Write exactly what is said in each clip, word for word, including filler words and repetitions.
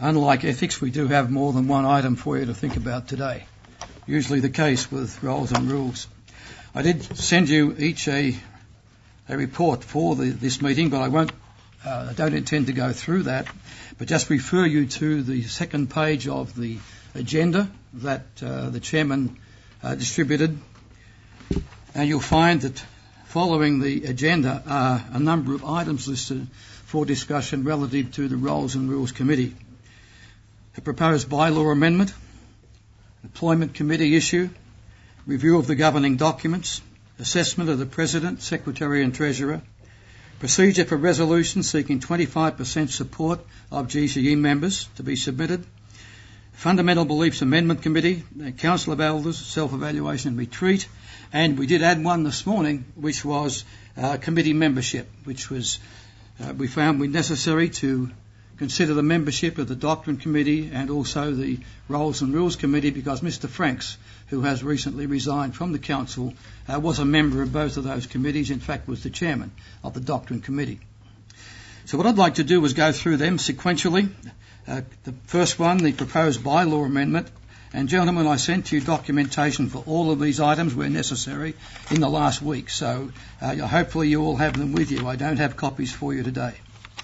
unlike ethics, we do have more than one item for you to think about today. Usually the case with roles and rules. I did send you each a, a report for the, this meeting, but I won't, uh, I don't intend to go through that, but just refer you to the second page of the agenda that uh, the chairman uh, distributed, and you'll find that following the agenda are a number of items listed for discussion relative to the Roles and Rules Committee. A proposed bylaw amendment, employment committee issue, review of the governing documents, assessment of the President, Secretary and Treasurer, procedure for resolution seeking twenty-five percent support of G C E members to be submitted, Fundamental Beliefs Amendment Committee, Council of Elders, Self-Evaluation and Retreat, and we did add one this morning, which was uh, committee membership, which was uh, we found we necessary to consider the membership of the Doctrine Committee and also the Roles and Rules Committee, because Mister Franks, who has recently resigned from the Council, uh, was a member of both of those committees, in fact was the chairman of the Doctrine Committee. So what I'd like to do is go through them sequentially. Uh, the first one, the proposed bylaw amendment. And gentlemen, I sent you documentation for all of these items where necessary in the last week, so uh, hopefully you all have them with you. I don't have copies for you today.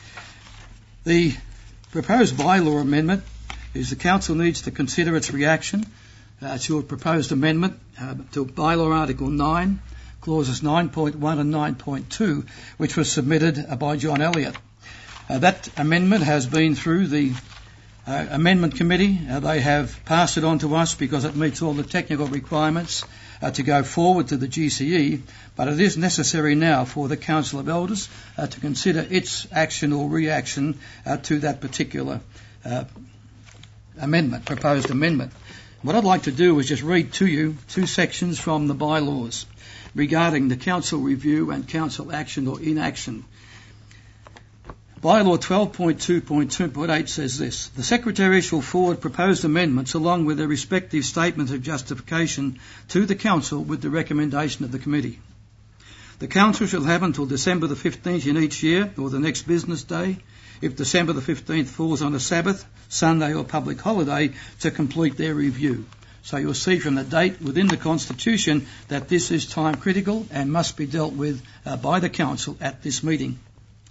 The proposed bylaw amendment is the Council needs to consider its reaction uh, to a proposed amendment uh, to Bylaw Article nine, Clauses nine point one and nine point two, which was submitted uh, by John Elliott. Uh, that amendment has been through the uh, Amendment Committee. Uh, they have passed it on to us because it meets all the technical requirements uh, to go forward to the G C E, but it is necessary now for the Council of Elders uh, to consider its action or reaction uh, to that particular uh, amendment, proposed amendment. What I'd like to do is just read to you two sections from the bylaws regarding the Council review and Council action or inaction. Bylaw twelve point two point two point eight says this: the Secretary shall forward proposed amendments along with their respective statements of justification to the Council with the recommendation of the Committee. The Council shall have until December the fifteenth in each year, or the next business day, if December the fifteenth falls on a Sabbath, Sunday or public holiday, to complete their review. So you'll see from the date within the Constitution that this is time critical and must be dealt with uh, by the Council at this meeting.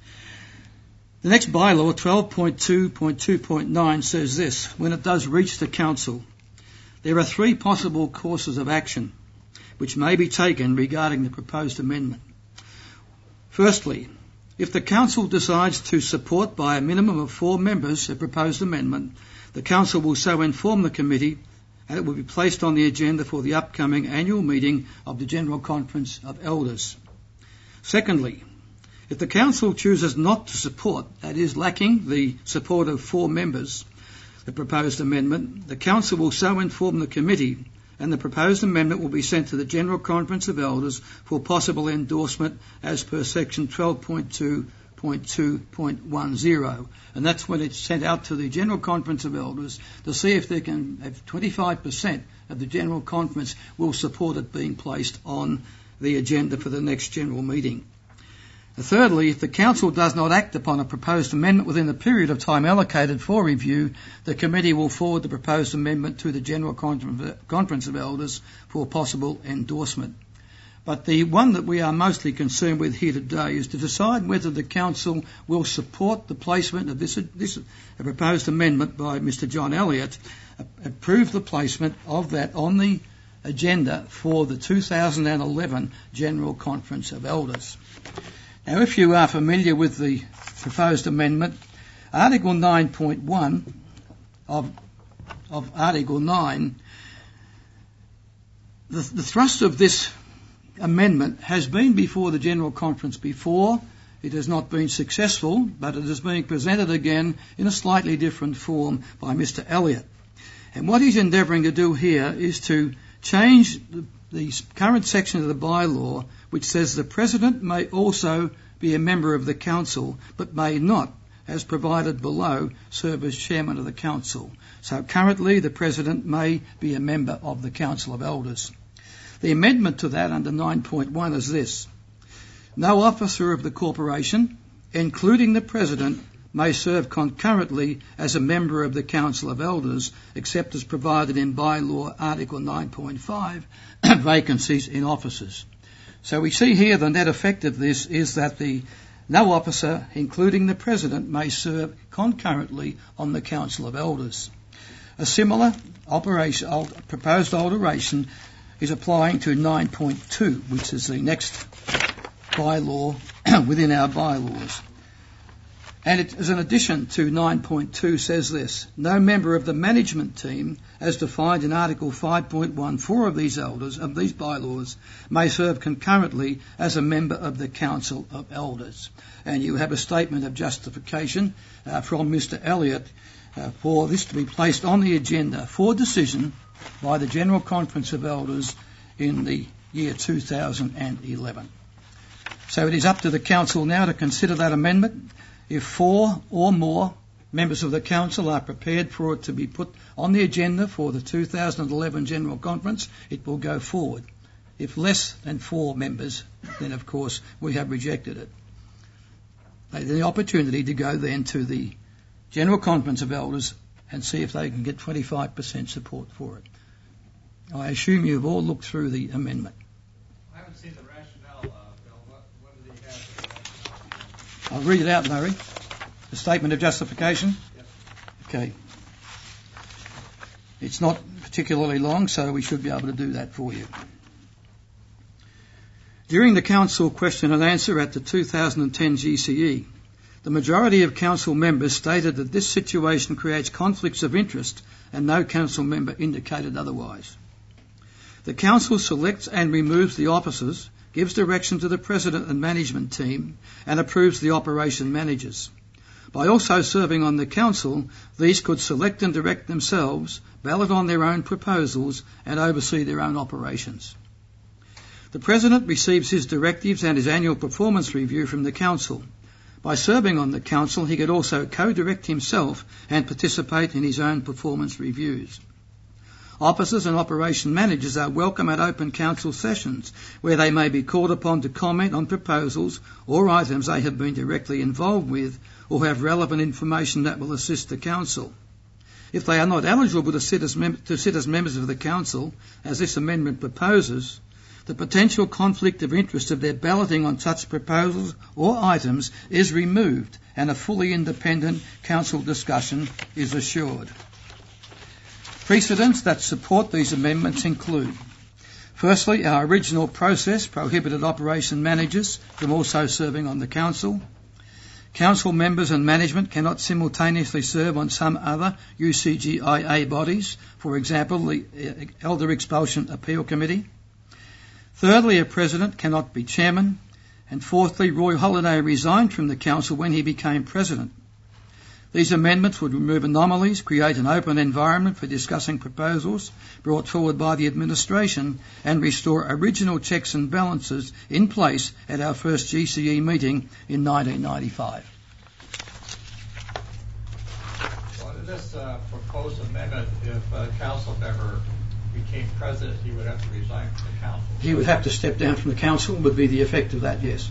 The next bylaw, twelve point two point two point nine, says this: when it does reach the Council, there are three possible courses of action which may be taken regarding the proposed amendment. Firstly, if the Council decides to support by a minimum of four members a proposed amendment, the Council will so inform the Committee and it will be placed on the agenda for the upcoming annual meeting of the General Conference of Elders. Secondly, if the Council chooses not to support, that is, lacking the support of four members, the proposed amendment, the Council will so inform the Committee and the proposed amendment will be sent to the General Conference of Elders for possible endorsement as per section twelve point two point two point ten. And that's when it's sent out to the General Conference of Elders to see if they can have twenty-five percent of the General Conference will support it being placed on the agenda for the next general meeting. Thirdly, if the Council does not act upon a proposed amendment within the period of time allocated for review, the Committee will forward the proposed amendment to the General Conference of Elders for possible endorsement. But the one that we are mostly concerned with here today is to decide whether the Council will support the placement of this, this proposed amendment by Mister John Elliott, approve the placement of that on the agenda for the two thousand eleven General Conference of Elders. Now, if you are familiar with the proposed amendment, Article nine point one of, of Article nine, the, the thrust of this amendment has been before the General Conference before. It has not been successful, but it is being presented again in a slightly different form by Mister Elliott. And what he's endeavouring to do here is to change the, the current section of the bylaw which says the President may also be a member of the Council, but may not, as provided below, serve as Chairman of the Council. So currently the President may be a member of the Council of Elders. The amendment to that under nine point one is this: no officer of the corporation, including the President, may serve concurrently as a member of the Council of Elders, except as provided in Bylaw Article nine point five, vacancies in offices. So we see here the net effect of this is that the no officer, including the President, may serve concurrently on the Council of Elders. A similar operation, proposed alteration is applying to nine point two, which is the next bylaw within our bylaws. And it, as an addition to nine point two, says this: no member of the management team, as defined in Article five point one four of these elders, of these bylaws, may serve concurrently as a member of the Council of Elders. And you have a statement of justification uh, from Mister Elliott uh, for this to be placed on the agenda for decision by the General Conference of Elders in the year two thousand eleven. So it is up to the Council now to consider that amendment. If four or more members of the Council are prepared for it to be put on the agenda for the two thousand eleven General Conference, it will go forward. If less than four members, then of course we have rejected it. They have the opportunity to go then to the General Conference of Elders and see if they can get twenty-five percent support for it. I assume you've all looked through the amendment. I haven't seen the rationale, uh, Bill. What, what do they have for I'll read it out, Larry. The statement of justification? Yes. Okay. It's not particularly long, so we should be able to do that for you. During the Council question and answer at the two thousand ten G C E, the majority of Council members stated that this situation creates conflicts of interest, and no Council member indicated otherwise. The Council selects and removes the officers, gives direction to the President and management team, and approves the operation managers. By also serving on the Council, these could select and direct themselves, ballot on their own proposals, and oversee their own operations. The President receives his directives and his annual performance review from the Council. By serving on the Council, he could also co-direct himself and participate in his own performance reviews. Officers and operation managers are welcome at open Council sessions, where they may be called upon to comment on proposals or items they have been directly involved with, or have relevant information that will assist the Council. If they are not eligible to sit as, mem- to sit as members of the Council, as this amendment proposes, the potential conflict of interest of their balloting on such proposals or items is removed, and a fully independent Council discussion is assured. Precedents that support these amendments include: firstly, our original process prohibited operation managers from also serving on the Council. Council members and management cannot simultaneously serve on some other U C G I A bodies, for example, the Elder Expulsion Appeal Committee. Thirdly, a President cannot be Chairman. And fourthly, Roy Holiday resigned from the Council when he became President. These amendments would remove anomalies, create an open environment for discussing proposals brought forward by the administration, and restore original checks and balances in place at our first G C E meeting in nineteen ninety-five. Well, in this uh, proposed amendment, if a council member became president, he would have to resign from the council. He would have to step down from the council, would be the effect of that, yes.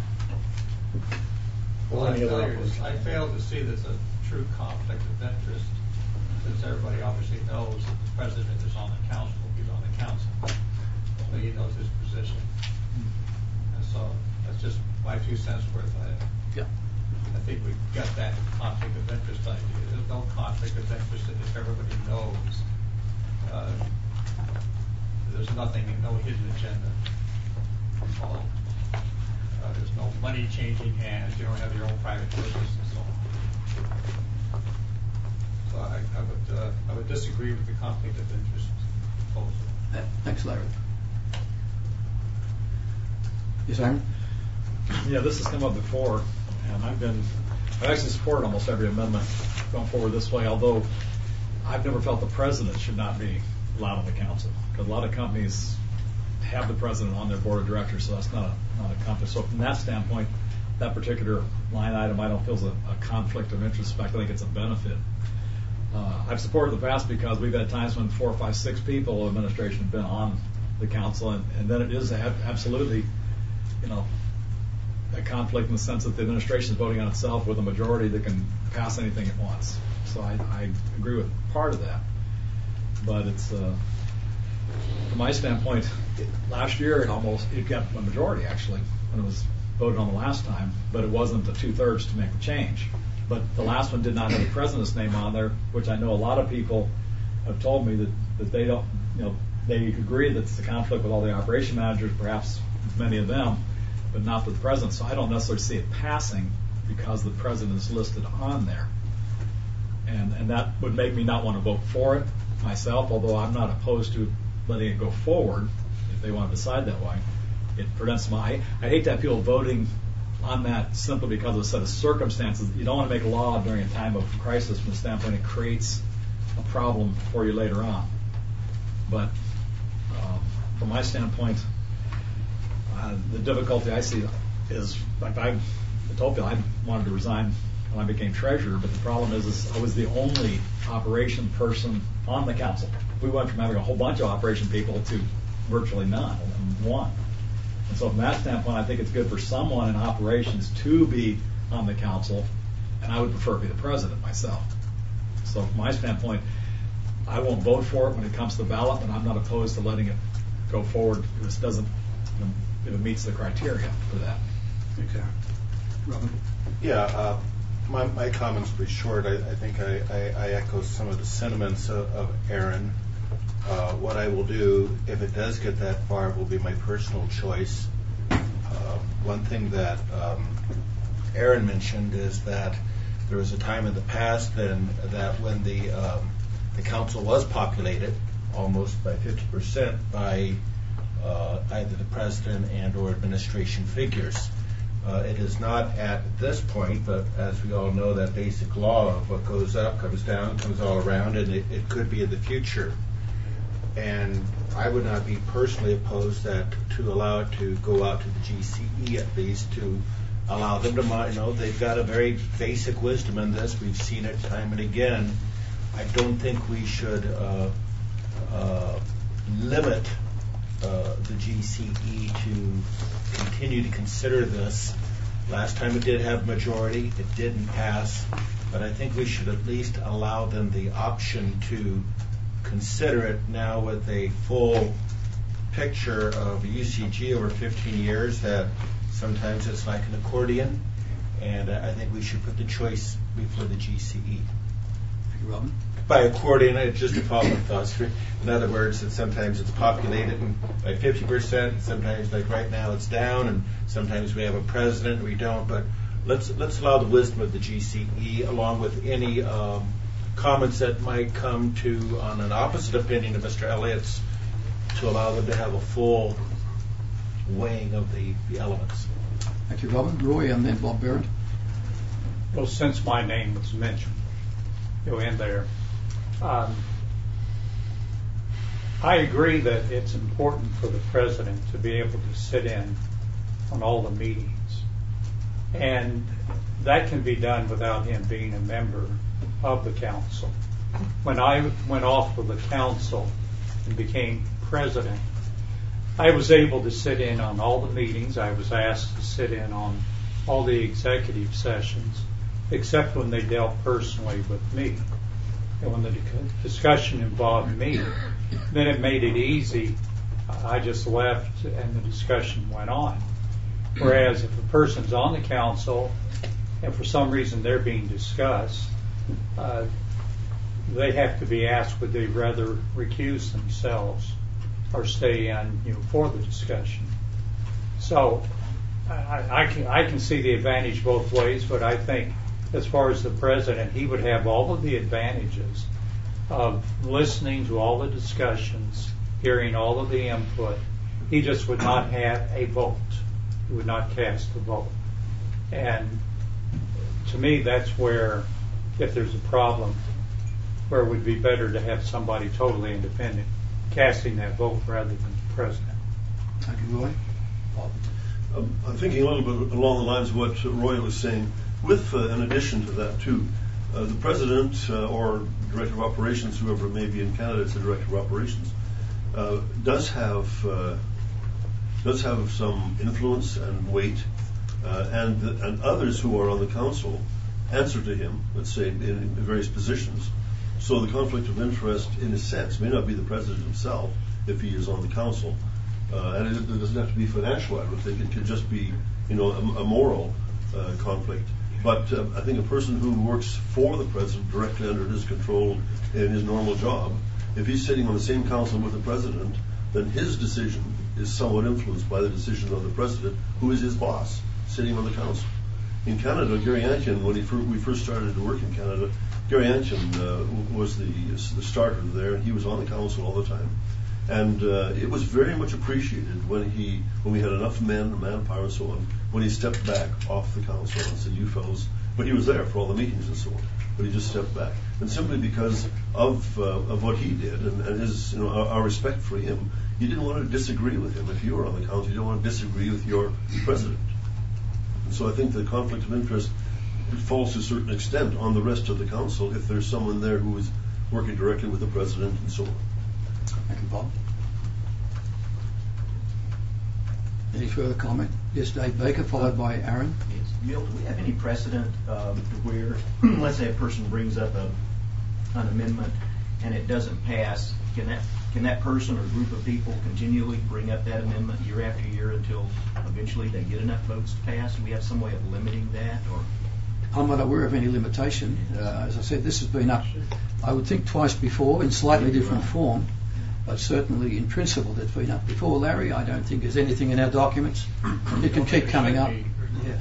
Well, I, fail to, I fail to see there's a true conflict of interest, since everybody obviously knows that the president is on the council, he's on the council, so he knows his position. And so that's just my two cents worth. I, yeah. I think we've got that conflict of interest idea. There's no conflict of interest if everybody knows. Uh, there's nothing, no hidden agenda. All, uh, there's no money changing hands. You don't have your own private business and so on. So I, I would uh, I would disagree with the conflict of interest proposal. Yeah, thanks, Larry. Yes, Aaron? Yeah, this has come up before, and I've been I've actually supported almost every amendment going forward this way. Although I've never felt the president should not be allowed on the council, because a lot of companies have the president on their board of directors, so that's not a, not a conflict. So from that standpoint, that particular line item I don't feel is a, a conflict of interest. In fact, I think it's a benefit. Uh, I've supported the past because we've had times when four, five, six people of administration have been on the council, and, and then it is absolutely, you know, a conflict in the sense that the administration is voting on itself with a majority that can pass anything it wants. So I, I agree with part of that. But it's, uh, from my standpoint, it, last year it almost, it got a majority actually when it was voted on the last time, but it wasn't the two-thirds to make the change. But the last one did not have the president's name on there, which I know a lot of people have told me that, that they don't, you know, they agree that it's a conflict with all the operation managers, perhaps many of them, but not with the president. So I don't necessarily see it passing because the president is listed on there. And, and that would make me not want to vote for it myself, although I'm not opposed to letting it go forward if they want to decide that way. It prevents my, I, I hate to have people voting on that simply because of a set of circumstances. You don't want to make a law during a time of crisis from the standpoint it creates a problem for you later on. But uh, from my standpoint, uh, the difficulty I see is, like I told you, I wanted to resign when I became treasurer, but the problem is, is I was the only operation person on the council. We went from having a whole bunch of operation people to virtually none, one. And so from that standpoint, I think it's good for someone in operations to be on the council, and I would prefer to be the president myself. So from my standpoint, I won't vote for it when it comes to the ballot, but I'm not opposed to letting it go forward if it doesn't, you know, if it meets the criteria for that. Okay. Robin? Yeah, uh, my, my comment's pretty short. I, I think I, I, I echo some of the sentiments of, of Aaron. Uh, what I will do, if it does get that far, will be my personal choice. Uh, one thing that um, Aaron mentioned is that there was a time in the past then that when the um, the council was populated almost by fifty percent by uh, either the president and or administration figures. Uh, it is not at this point, but as we all know, that basic law of what goes up comes down, comes all around, and it, it could be in the future. And I would not be personally opposed that to allow it to go out to the G C E at least, to allow them to, you know, they've got a very basic wisdom in this. We've seen it time and again. I don't think we should uh, uh, limit uh, the G C E to continue to consider this. Last time it did have majority, it didn't pass, but I think we should at least allow them the option to consider it now with a full picture of U C G over fifteen years, that sometimes it's like an accordion, and I think we should put the choice before the G C E. Thank you, Robin. By accordion, it's just a follow-up thoughts. In other words, that sometimes it's populated by fifty percent, sometimes like right now it's down, and sometimes we have a president and we don't, but let's let's allow the wisdom of the G C E along with any um, comments that might come to on an opposite opinion of Mister Elliott's, to allow them to have a full weighing of the, the elements. Thank you, Robin. Roy, and then Bob Barrett. Well, since my name was mentioned, go in there. Um, I agree that it's important for the president to be able to sit in on all the meetings, and that can be done without him being a member of the council. When I went off of the council and became president, I was able to sit in on all the meetings. I was asked to sit in on all the executive sessions, except when they dealt personally with me. And when the discussion involved me, then it made it easy. I just left and the discussion went on. Whereas if a person's on the council and for some reason they're being discussed, uh, they have to be asked would they rather recuse themselves or stay in, you know, for the discussion. So I, I, can, I can see the advantage both ways, but I think as far as the president, he would have all of the advantages of listening to all the discussions, hearing all of the input. He just would not have a vote. He would not cast a vote. And to me, that's where, if there's a problem, where it would be better to have somebody totally independent casting that vote rather than the president. Thank you, Roy. Um, I'm thinking a little bit along the lines of what Roy was saying. With, uh, in addition to that, too, uh, the president uh, or director of operations, whoever may be in Canada as the director of operations, uh, does have uh, does have some influence and weight uh, and and others who are on the council answer to him, let's say, in, in various positions. So the conflict of interest, in a sense, may not be the president himself if he is on the council, uh, and it, it doesn't have to be financial. I would think it could just be, you know, a, a moral uh, conflict. But uh, I think a person who works for the president directly under his control in his normal job, if he's sitting on the same council with the president, then his decision is somewhat influenced by the decision of the president, who is his boss, sitting on the council. In Canada, Gary Ankin, when he fir- we first started to work in Canada, Gary Ankin uh, was the, the starter there, and he was on the council all the time. And uh, it was very much appreciated when he, when we had enough men, manpower, and so on, when he stepped back off the council and said, "You fellows," but he was there for all the meetings and so on. But he just stepped back, and simply because of uh, of what he did and, and his, you know, our, our respect for him, you didn't want to disagree with him. If you were on the council, you didn't want to disagree with your president. And so I think the conflict of interest falls to a certain extent on the rest of the council if there's someone there who is working directly with the president and so on. Thank you, Bob. Any further comment? Yes, Dave Baker, followed by Aaron. Yes. Bill, do we have any precedent um, where, let's say a person brings up a, an amendment and it doesn't pass, can that can that person or group of people continually bring up that amendment year after year until eventually they get enough votes to pass? Do we have some way of limiting that? Or I'm not aware of any limitation. Uh, as I said, this has been up, I would think, twice before in slightly different form, but certainly in principle it's been up before. Larry, I don't think there's anything in our documents. It can keep coming up. Yeah.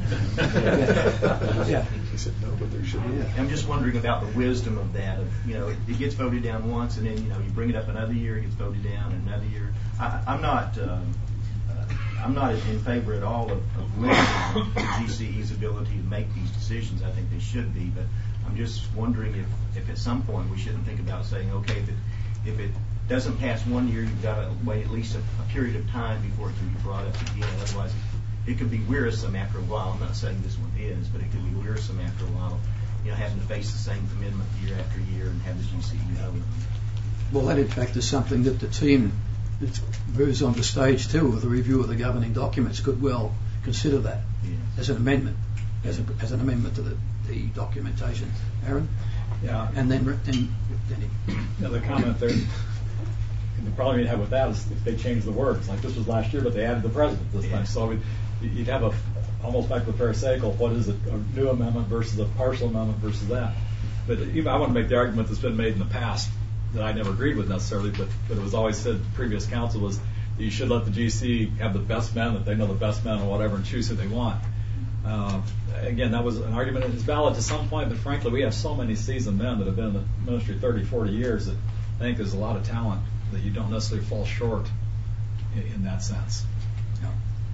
yeah. yeah. He said no, but there should be. Yeah. I'm just wondering about the wisdom of that. Of, you know, it, it gets voted down once, and then you know you bring it up another year, it gets voted down another year. I, I'm not. Um, uh, I'm not in favor at all of, of limiting the G C E's ability to make these decisions. I think they should be, but I'm just wondering if, if at some point we shouldn't think about saying, okay, if it, if it doesn't pass one year, you've got to wait at least a, a period of time before it can be brought up again. Otherwise, it, it could be wearisome after a while. I'm not saying this one is, but it could be wearisome after a while. You know, having to face the same amendment year after year and have the G C E vote. Well, that in fact is something that the team that moves on to stage two of the review of the governing documents could well consider that Yeah. as an amendment, as, a, as an amendment to the, the documentation. Aaron? Yeah. And then, then Denny. Yeah, the comment there, and the problem you'd have with that is if they change the words. Like this was last year, but they added the president this Yeah. time. So we'd, you'd have a, almost back to the Pharisaical, what is it, a new amendment versus a partial amendment versus that. But even I want to make the argument that's been made in the past that I never agreed with necessarily, but, but it was always said the previous council was that you should let the G C have the best men, that they know the best men or whatever, and choose who they want. Uh, again, that was an argument that is valid to some point, but frankly, we have so many seasoned men that have been in the ministry thirty, forty years that I think there's a lot of talent that you don't necessarily fall short in, in that sense. No.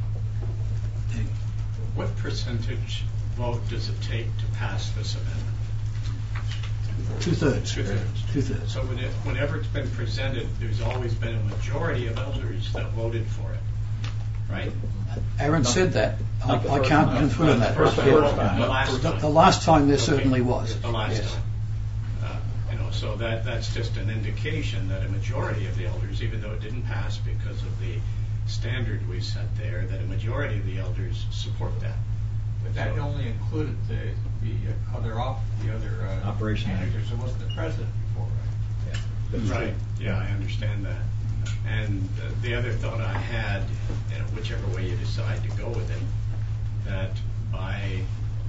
Denny. What percentage vote does it take to pass this amendment? Two-thirds. Two-thirds. Two-thirds. So when it, whenever it's been presented, there's always been a majority of elders that voted for it, right? Aaron said that. I, Not the I first can't time. confirm Not that. the first Yeah. time. The last The, time. the last time there Okay. certainly was. The last yes. time. Uh, you know, so that that's just an indication that a majority of the elders, even though it didn't pass because of the standard we set there, that a majority of the elders support that. But that So- only included the, the other off, the other uh, Operation managers. It wasn't the president before, right? That's Right. Yeah, I understand that. And uh, the other thought I had, you know, whichever way you decide to go with it, that by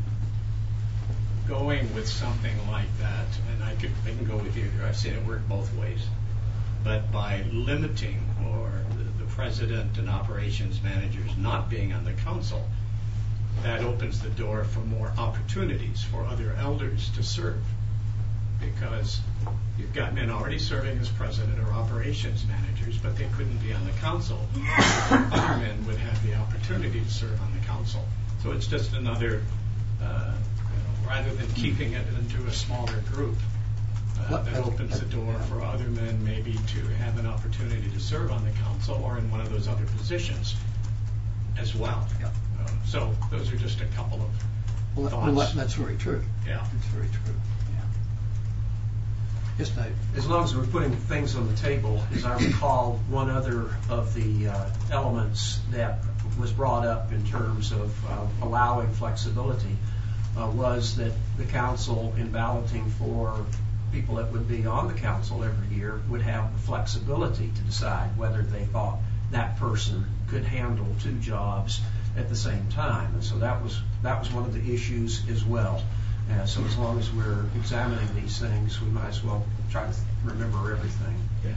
going with something like that, and I could I can go with either. I've seen it work both ways. But by limiting or the, the president and operations managers not being on the council, that opens the door for more opportunities for other elders to serve. Because you've got men already serving as president or operations managers, but they couldn't be on the council. Other men would have the opportunity to serve on the council. So it's just another, uh, you know, rather than keeping it into a smaller group, uh, that opens the door for other men maybe to have an opportunity to serve on the council or in one of those other positions as well. Yeah. Uh, so those are just a couple of Well, that, well that, that's very true. Yeah. That's very true. Yeah. Yes, Dave. As long as we're putting things on the table, as I recall, one other of the uh, elements that was brought up in terms of uh, allowing flexibility uh, was that the council, in balloting for people that would be on the council every year, would have the flexibility to decide whether they thought that person could handle two jobs at the same time. And so that was that was one of the issues as well. Uh, so as long as we're examining these things, we might as well try to remember everything. Yeah.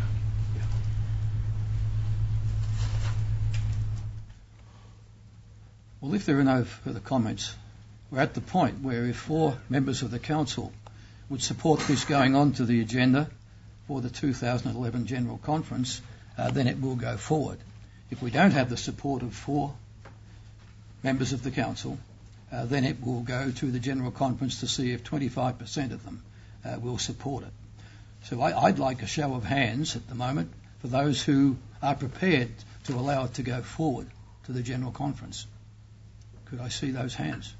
Well, if there are no further comments, we're at the point where if four members of the council would support this going on to the agenda for the two thousand eleven General Conference, uh, then it will go forward. If we don't have the support of four members of the council, uh, then it will go to the General Conference to see if twenty-five percent of them uh, will support it. So I, I'd like a show of hands at the moment for those who are prepared to allow it to go forward to the General Conference. Could I see those hands?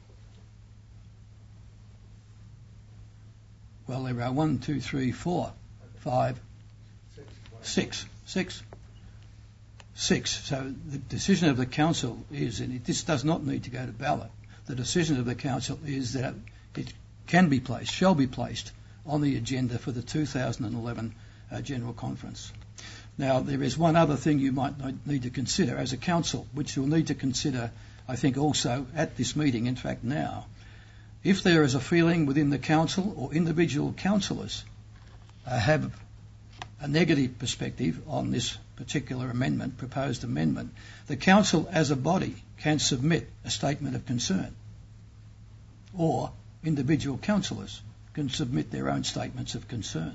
Well, there are one, two, three, four, five, six, six, six. So the decision of the council is, and it, this does not need to go to ballot, the decision of the council is that it can be placed, shall be placed on the agenda for the two thousand eleven uh, General Conference. Now, there is one other thing you might need to consider as a council, which you'll need to consider, I think, also at this meeting, in fact now. If there is a feeling within the council or individual councillors uh, have a negative perspective on this particular amendment, proposed amendment, the council as a body can submit a statement of concern, or individual councillors can submit their own statements of concern.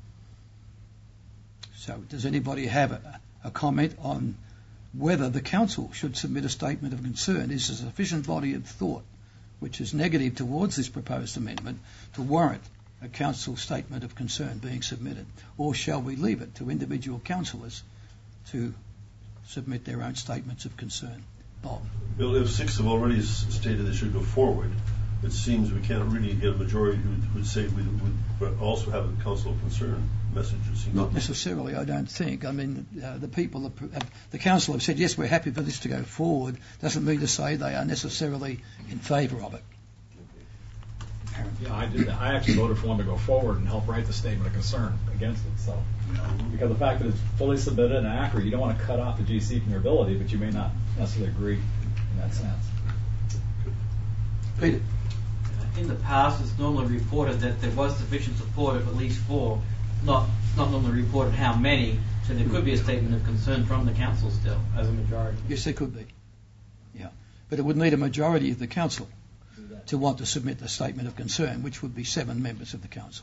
So does anybody have a, a comment on whether the council should submit a statement of concern? Is there a sufficient body of thought which is negative towards this proposed amendment to warrant a council statement of concern being submitted? Or shall we leave it to individual councillors to submit their own statements of concern? Bob? Bill, if six have already stated they should go forward, it seems we can't really get a majority who would say we would also have a council of concern message. Not necessarily, I don't think. I mean, uh, the people, uh, the council have said, yes, we're happy for this to go forward. Doesn't mean to say they are necessarily in favour of it. Yeah, I did that. I actually voted for one to go forward and help write the statement of concern against it. So, you know, because the fact that it's fully submitted and accurate, you don't want to cut off the G C from your ability, but you may not necessarily agree in that sense. Peter? In the past, it's normally reported that there was sufficient support of at least four, not not normally reported how many, so there could be a statement of concern from the council still, as a majority. Yes, there could be. Yeah. But it would need a majority of the council to want to submit a statement of concern, which would be seven members of the council.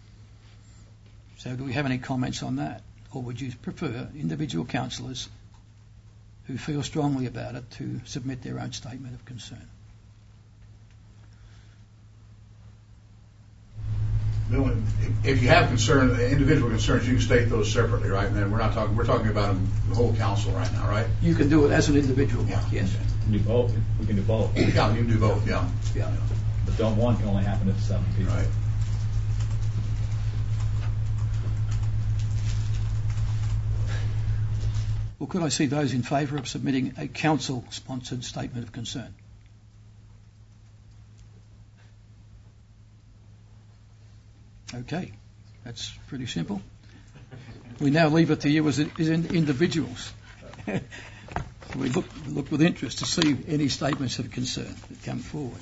So do we have any comments on that? Or would you prefer individual councillors who feel strongly about it to submit their own statement of concern? If you have concern, individual concerns, you can state those separately, right? And then we're not talking. We're talking about the whole council right now, right? You can do it as an individual. Yeah. Yes. We can do both. We can do both. Yeah, you can do both. Yeah. Yeah. But don't one can only happen if seven people. Right. Well, could I see those in favour of submitting a council-sponsored statement of concern? Okay, that's pretty simple. We now leave it to you as, as individuals. We look, look with interest to see any statements of concern that come forward.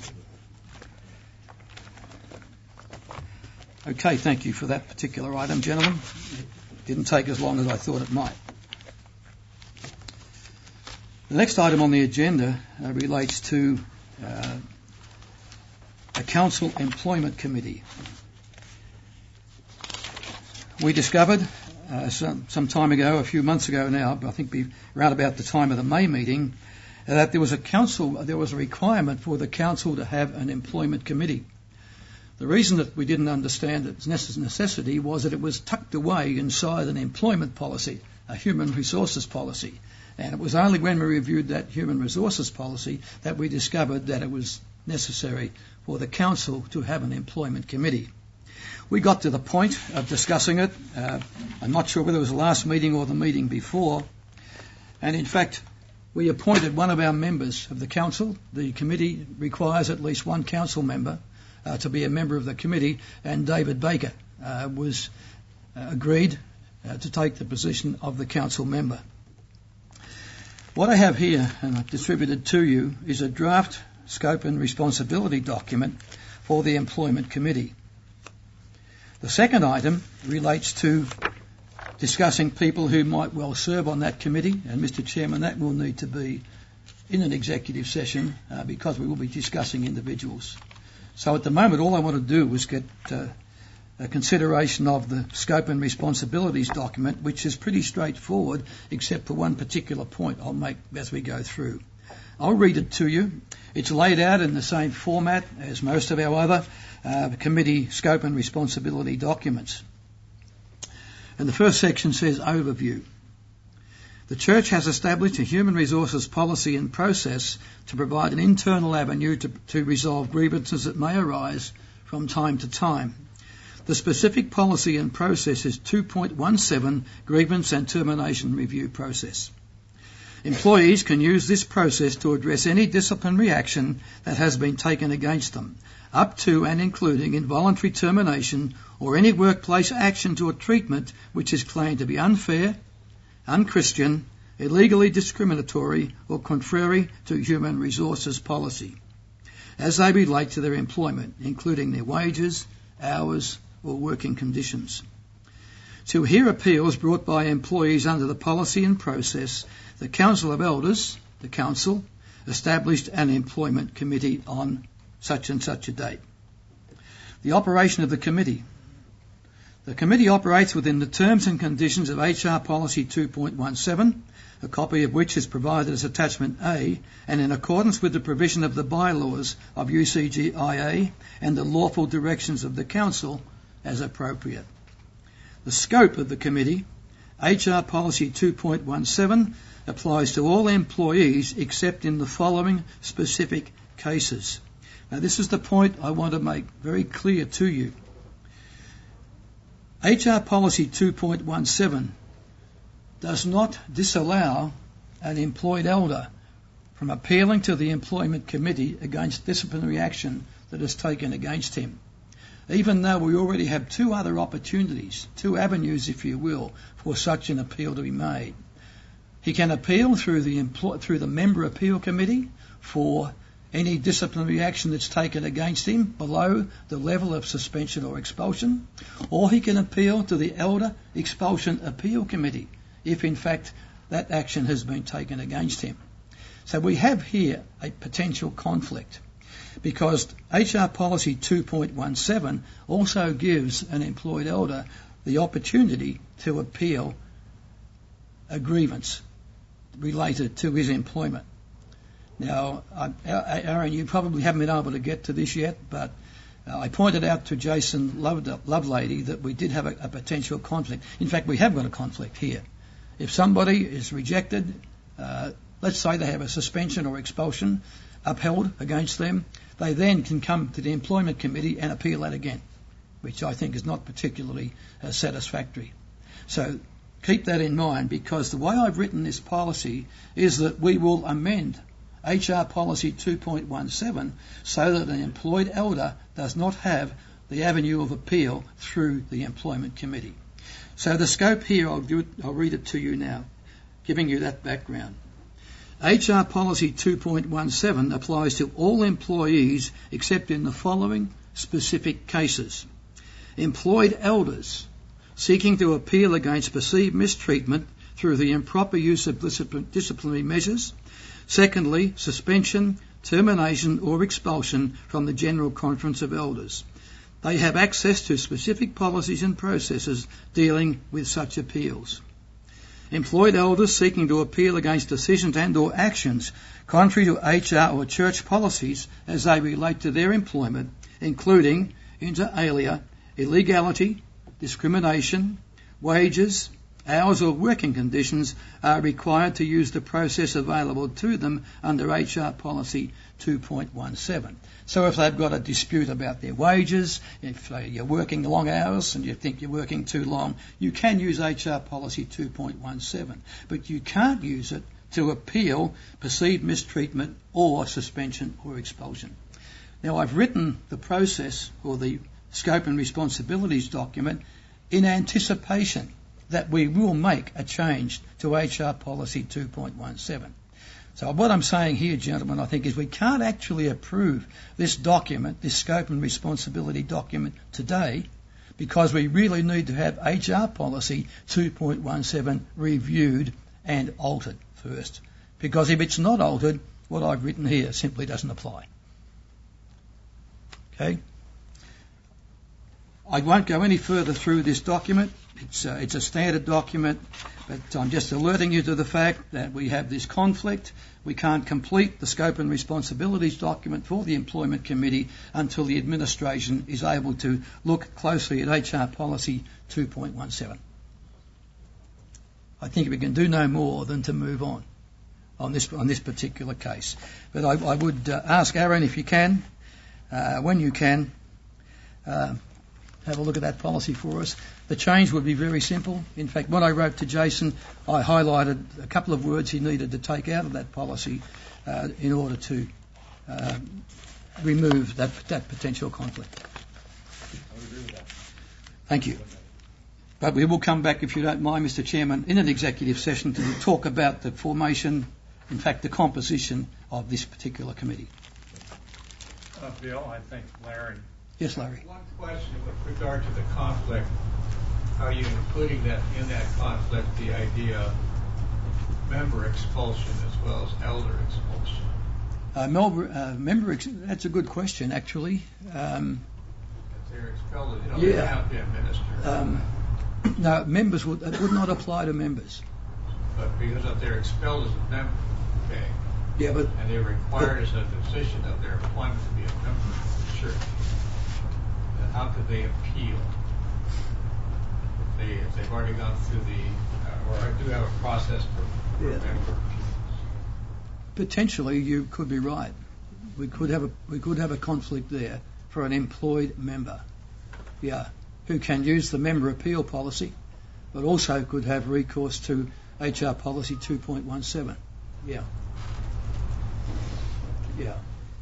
Okay, thank you for that particular item, gentlemen. It didn't take as long as I thought it might. The next item on the agenda uh, relates to uh, a council employment committee. We discovered uh, some, some time ago, a few months ago now, but I think be around about the time of the May meeting, uh, that there was a council, there was a requirement for the council to have an employment committee. The reason that we didn't understand its necessity was that it was tucked away inside an employment policy, a human resources policy. And it was only when we reviewed that human resources policy that we discovered that it was necessary for the council to have an employment committee. We got to the point of discussing it. Uh, I'm not sure whether it was the last meeting or the meeting before. And in fact, we appointed one of our members of the council. The committee requires at least one council member uh, to be a member of the committee, and David Baker uh, was uh, agreed uh, to take the position of the council member. What I have here, and I've distributed to you, is a draft scope and responsibility document for the Employment Committee. The second item relates to discussing people who might well serve on that committee, and Mister Chairman, that will need to be in an executive session uh, because we will be discussing individuals. So at the moment, all I want to do is get uh, a consideration of the scope and responsibilities document, which is pretty straightforward, except for one particular point I'll make as we go through. I'll read it to you. It's laid out in the same format as most of our other uh, committee scope and responsibility documents. And the first section says overview. The Church has established a human resources policy and process to provide an internal avenue to, to resolve grievances that may arise from time to time. The specific policy and process is two point one seven Grievance and Termination Review Process. Employees can use this process to address any disciplinary action that has been taken against them, up to and including involuntary termination or any workplace action or treatment which is claimed to be unfair, unchristian, illegally discriminatory or contrary to human resources policy, as they relate to their employment, including their wages, hours or working conditions. To hear appeals brought by employees under the policy and process, the Council of Elders, the Council, established an employment committee on such and such a date. The operation of the committee. The committee operates within the terms and conditions of H R Policy two point one seven, a copy of which is provided as Attachment A, and in accordance with the provision of the bylaws of U C G I A and the lawful directions of the Council as appropriate. The scope of the committee. H R Policy two point one seven applies to all employees except in the following specific cases. Now, this is the point I want to make very clear to you. H R Policy two point one seven does not disallow an employed elder from appealing to the Employment Committee against disciplinary action that is taken against him, even though we already have two other opportunities, two avenues, if you will, for such an appeal to be made. He can appeal through the employ- through the Member Appeal Committee for any disciplinary action that's taken against him below the level of suspension or expulsion, or he can appeal to the Elder Expulsion Appeal Committee if in fact that action has been taken against him. So we have here a potential conflict, because H R Policy two point one seven also gives an employed elder the opportunity to appeal a grievance related to his employment. Now, Aaron, you probably haven't been able to get to this yet, but uh, I pointed out to Jason Lovelady that we did have a, a potential conflict. In fact, we have got a conflict here. If somebody is rejected, uh, let's say they have a suspension or expulsion upheld against them, they then can come to the Employment Committee and appeal that again, which I think is not particularly uh, satisfactory. So keep that in mind, because the way I've written this policy is that we will amend H R Policy two point one seven so that an employed elder does not have the avenue of appeal through the Employment Committee. So the scope here, I'll, do it, I'll read it to you now, giving you that background. H R Policy two point one seven applies to all employees except in the following specific cases. Employed elders seeking to appeal against perceived mistreatment through the improper use of discipline, disciplinary measures. Secondly, suspension, termination or expulsion from the General Conference of Elders. They have access to specific policies and processes dealing with such appeals. Employed elders seeking to appeal against decisions and or actions contrary to H R or church policies as they relate to their employment, including inter alia, illegality, discrimination, wages, hours or working conditions, are required to use the process available to them under H R Policy two point one seven. So if they've got a dispute about their wages, if uh, you're working long hours and you think you're working too long, you can use H R Policy two point one seven, but you can't use it to appeal perceived mistreatment or suspension or expulsion. Now, I've written the process or the scope and responsibilities document in anticipation that we will make a change to H R Policy two point one seven. So what I'm saying here, gentlemen, I think is we can't actually approve this document, this scope and responsibility document today, because we really need to have H R Policy two point one seven reviewed and altered first. Because if it's not altered, what I've written here simply doesn't apply. Okay? I won't go any further through this document. It's, uh, it's a standard document, but I'm just alerting you to the fact that we have this conflict. We can't complete the scope and responsibilities document for the Employment Committee until the administration is able to look closely at H R Policy two point one seven. I think we can do no more than to move on on this on this particular case. But I, I would uh, ask Aaron, if you can, uh, when you can, uh, have a look at that policy for us. The change would be very simple. In fact, when I wrote to Jason, I highlighted a couple of words he needed to take out of that policy uh, in order to uh, remove that, that potential conflict. I would agree with that. Thank you. But we will come back, if you don't mind, Mister Chairman, in an executive session to talk about the formation, in fact, the composition of this particular committee. Uh, Bill, I think Larry. Yes, Larry. One question with regard to the conflict. Are you including that in that conflict the idea of member expulsion as well as elder expulsion? Uh, member, uh, member ex- that's a good question, actually. Um, If they're expelled, you know, Yeah. they have to administer. um, no, members would, it would not apply to members. But because if they're expelled as a member, okay, Yeah, but and they're required as a decision of their employment to be a member of the church, then how could they appeal? If, they, if they've already gone through the, uh, or do have a process for, for Yeah. member appeals? potentially you could be right. We could have a we could have a conflict there for an employed member, yeah, who can use the member appeal policy, but also could have recourse to H R Policy two point one seven. Yeah, yeah.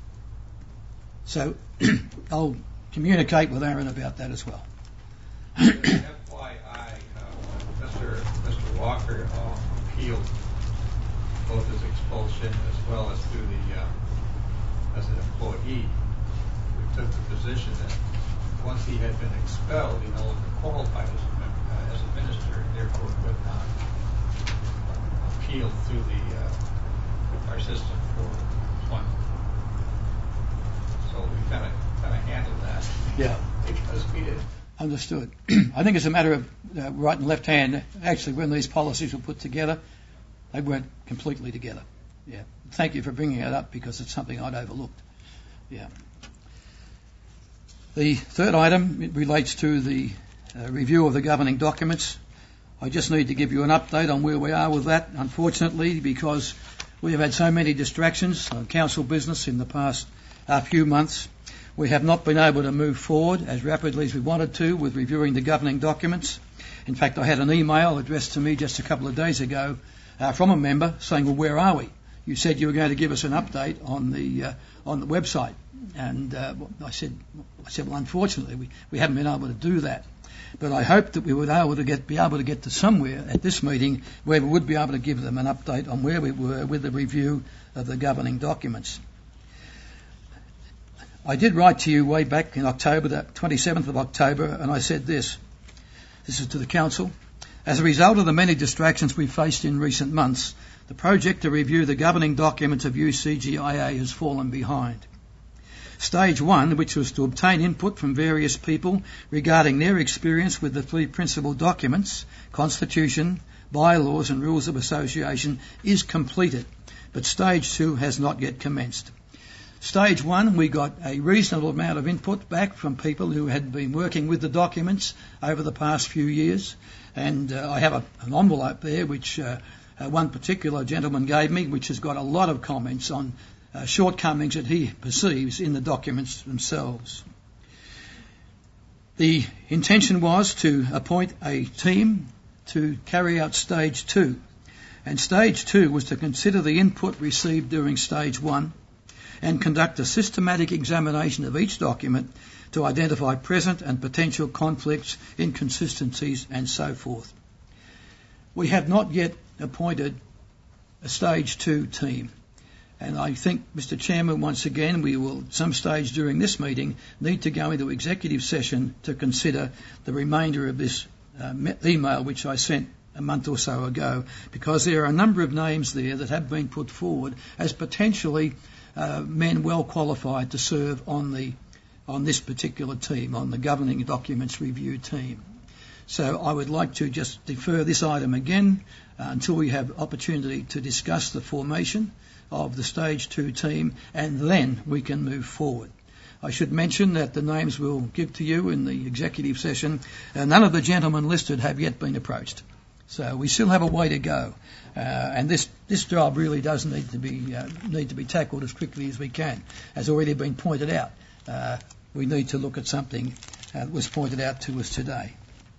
So I'll communicate with Aaron about that as well. F Y I, uh, Mister Mister Walker uh, appealed both his expulsion as well as through the uh, as an employee. We took the position that once he had been expelled, he no longer qualified as a member, uh, as a minister, and therefore could not appeal through the uh, our system for employment. So we kind of kind of handled that. Yeah. Because we did. Understood. I think it's a matter of uh, right and left hand. Actually, when these policies were put together, they weren't completely together. Yeah. Thank you for bringing it up because it's something I'd overlooked. Yeah. The third item it relates to the uh, review of the governing documents. I just need to give you an update on where we are with that, unfortunately, because we have had so many distractions on council business in the past uh, few months. We have not been able to move forward as rapidly as we wanted to with reviewing the governing documents. In fact, I had an email addressed to me just a couple of days ago uh, from a member saying, well, where are we? You said you were going to give us an update on the uh, on the website. And uh, I said, I said, well, unfortunately, we, we haven't been able to do that. But I hope that we would able to get, be able to get to somewhere at this meeting where we would be able to give them an update on where we were with the review of the governing documents. I did write to you way back in October, the twenty-seventh of October, and I said this. This is to the Council. As a result of the many distractions we've faced in recent months, the project to review the governing documents of U C G I A has fallen behind. Stage one, which was to obtain input from various people regarding their experience with the three principal documents, Constitution, bylaws and rules of association, is completed, but stage two has not yet commenced. Stage one, we got a reasonable amount of input back from people who had been working with the documents over the past few years, and uh, I have a, an envelope there which uh, uh, one particular gentleman gave me, which has got a lot of comments on uh, shortcomings that he perceives in the documents themselves. The intention was to appoint a team to carry out stage two, And stage two was to consider the input received during stage one and conduct a systematic examination of each document to identify present and potential conflicts, inconsistencies and so forth. We have not yet appointed a stage two team. And I think, Mister Chairman, once again, we will, at some stage during this meeting, need to go into executive session to consider the remainder of this uh, email which I sent a month or so ago, because there are a number of names there that have been put forward as potentially uh, men well qualified to serve on the on this particular team, on the governing documents review team. So I would like to just defer this item again uh, until we have opportunity to discuss the formation of the stage two team, and then we can move forward. I should mention that the names we'll give to you in the executive session, uh, none of the gentlemen listed have yet been approached. So we still have a way to go, uh, and this, this job really does need to be uh, need to be tackled as quickly as we can. As already been pointed out, uh, we need to look at something uh, that was pointed out to us today.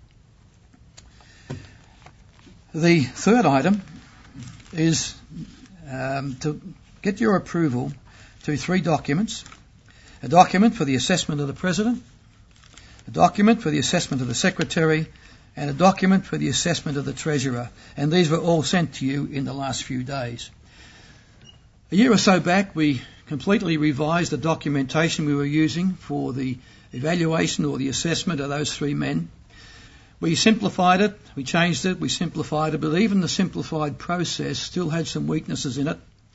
The third item is um, to get your approval to three documents: a document for the assessment of the President, a document for the assessment of the Secretary, and a document for the assessment of the Treasurer. And these were all sent to you in the last few days. A year or so back, we completely revised the documentation we were using for the evaluation or the assessment of those three men. We simplified it, we changed it, we simplified it, but even the simplified process still had some weaknesses in it.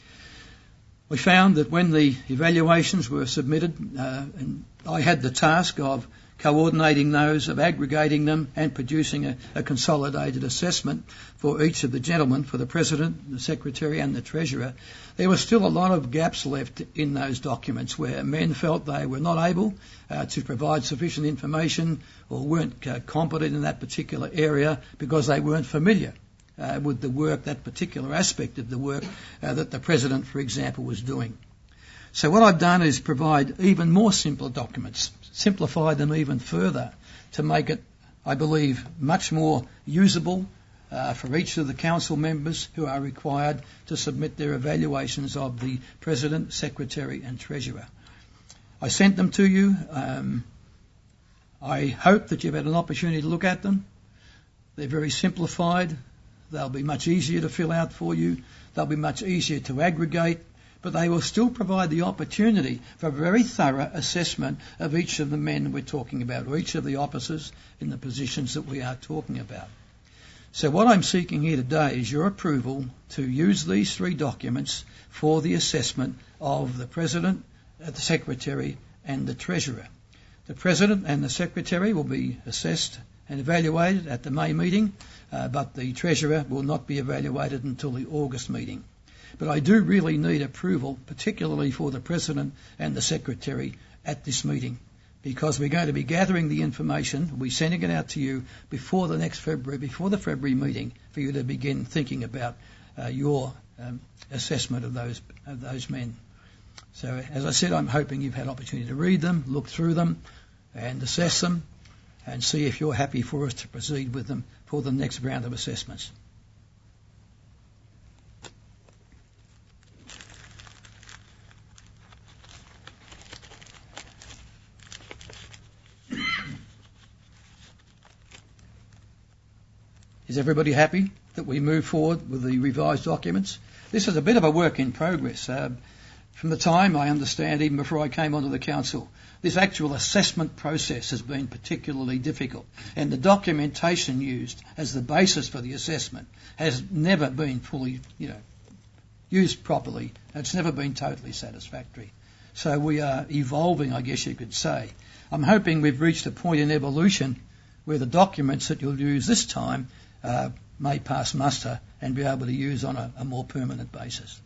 We found that when the evaluations were submitted, uh, and I had the task of coordinating those, of aggregating them and producing a, a consolidated assessment for each of the gentlemen, for the President, the Secretary and the Treasurer, there were still a lot of gaps left in those documents where men felt they were not able uh, to provide sufficient information or weren't uh, competent in that particular area because they weren't familiar uh, with the work, that particular aspect of the work uh, that the President, for example, was doing. So what I've done is provide even more simpler documents, simplify them even further to make it, I believe, much more usable uh, for each of the council members who are required to submit their evaluations of the President, Secretary and Treasurer. I sent them to you. Um, I hope that you've had an opportunity to look at them. They're very simplified. They'll be much easier to fill out for you. They'll be much easier to aggregate. But they will still provide the opportunity for a very thorough assessment of each of the men we're talking about, or each of the officers in the positions that we are talking about. So what I'm seeking here today is your approval to use these three documents for the assessment of the President, the Secretary and the Treasurer. The President and the Secretary will be assessed and evaluated at the May meeting, uh, but the Treasurer will not be evaluated until the August meeting. But I do really need approval, particularly for the President and the Secretary at this meeting, because we're going to be gathering the information, we'll be sending it out to you before the next February, before the February meeting, for you to begin thinking about uh, your um, assessment of those of those men. So, as I said, I'm hoping you've had opportunity to read them, look through them, and assess them, and see if you're happy for us to proceed with them for the next round of assessments. Is everybody happy that we move forward with the revised documents? This is a bit of a work in progress. Uh, from the time, I understand, even before I came onto the council, this actual assessment process has been particularly difficult, and the documentation used as the basis for the assessment has never been fully, you know, used properly. It's never been totally satisfactory. So we are evolving, I guess you could say. I'm hoping we've reached a point in evolution where the documents that you'll use this time uh, may pass muster and be able to use on a, a more permanent basis.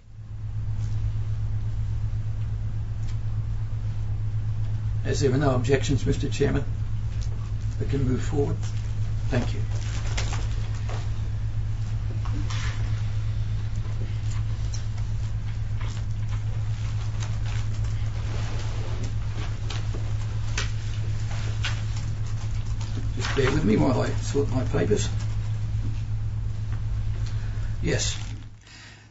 As there are no objections, Mister Chairman, we can move forward. Thank you. Just bear with me while I sort my papers. Yes,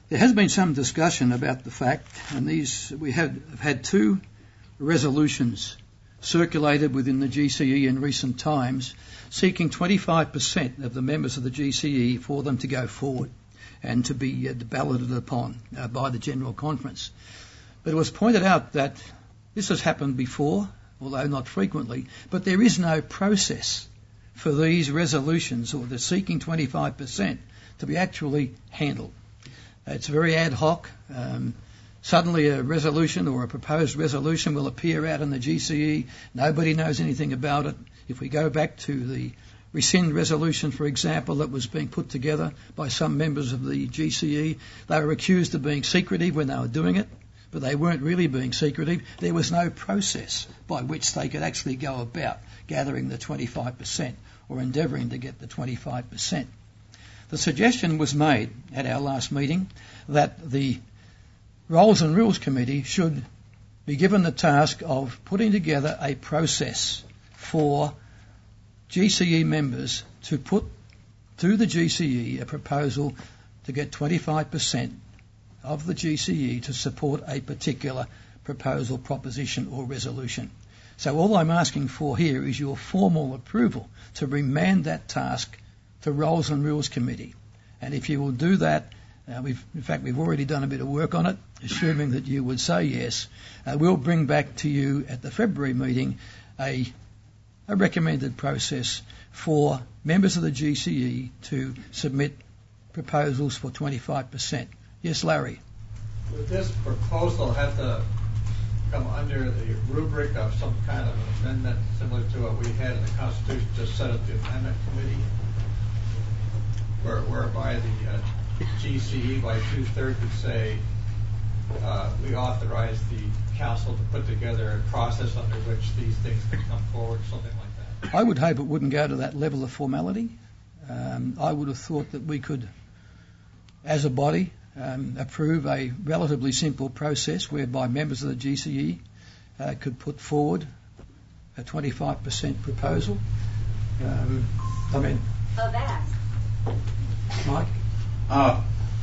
There has been some discussion about the fact, and these we have had two resolutions circulated within the G C E in recent times, seeking twenty-five percent of the members of the G C E for them to go forward and to be uh, balloted upon uh, by the General Conference. But it was pointed out that this has happened before, although not frequently, but there is no process for these resolutions or the seeking twenty-five percent to be actually handled. It's very ad hoc. Um, Suddenly a resolution or a proposed resolution will appear out in the G C E. Nobody knows anything about it. If we go back to the rescind resolution, for example, that was being put together by some members of the G C E, they were accused of being secretive when they were doing it, but they weren't really being secretive. There was no process by which they could actually go about gathering the twenty-five percent or endeavouring to get the twenty-five percent. The suggestion was made at our last meeting that the Roles and Rules Committee should be given the task of putting together a process for G C E members to put to the G C E a proposal to get twenty-five percent of the G C E to support a particular proposal, proposition or resolution. So all I'm asking for here is your formal approval to remand that task to Roles and Rules Committee. And if you will do that, Uh, we've, in fact, we've already done a bit of work on it, assuming that you would say yes. Uh, we'll bring back to you at the February meeting a, a recommended process for members of the G C E to submit proposals for twenty-five percent. Yes, Larry? Would this proposal have to come under the rubric of some kind of amendment similar to what we had in the Constitution, just set up the amendment committee, where, whereby the uh, G C E by two-thirds would say uh, we authorize the council to put together a process under which these things can come forward, something like that? I would hope it wouldn't go to that level of formality. Um, I would have thought that we could, as a body, um, approve a relatively simple process whereby members of the G C E uh, could put forward a twenty-five percent proposal. Um, I mean... Of that. Mike? Uh,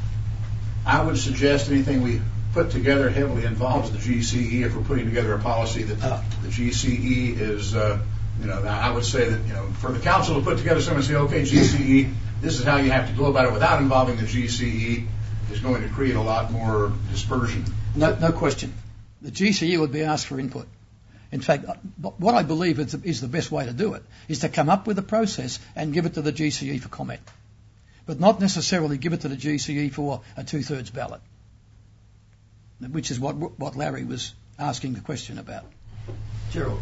I would suggest anything we put together heavily involves the G C E. If we're putting together a policy that the, the G C E is, uh, you know, I would say that, you know, for the council to put together something and say, okay, G C E, this is how you have to go about it without involving the G C E is going to create a lot more dispersion. No, no question. The G C E would be asked for input. In fact, what I believe is the, is the best way to do it is to come up with a process and give it to the G C E for comment, but not necessarily give it to the G C E for a two-thirds ballot, which is what what Larry was asking the question about. Gerald?